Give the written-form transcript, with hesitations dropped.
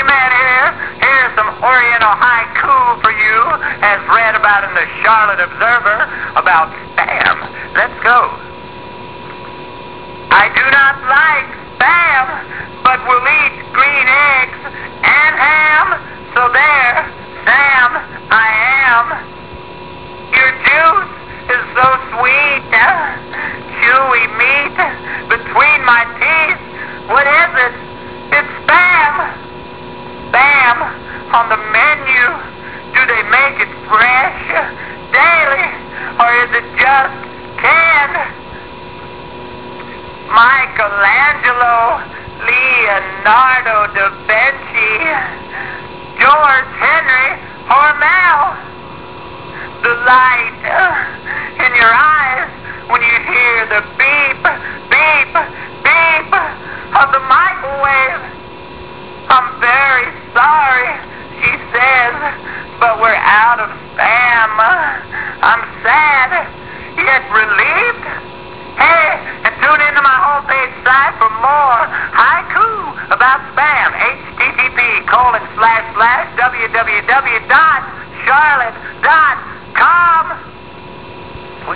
Man here. Here's some Oriental haiku for you, as read about in the Charlotte Observer, about spam. Let's go. I do not like spam, but will eat green eggs and ham. So there, Sam, I am. Your juice is so sweet, chewy meat between my teeth. What is it? It's spam. Spam on the menu. Do they make it fresh daily, or is it just canned? Michelangelo, Leonardo da Vinci, George Henry Hormel. The light in your eyes when you hear the beep, beep, beep of the microwave. I'm very sorry, she says, but we're out of spam. I'm sad, yet relieved. Hey, and tune into my homepage site for more haiku about spam. http://www.charlotte.com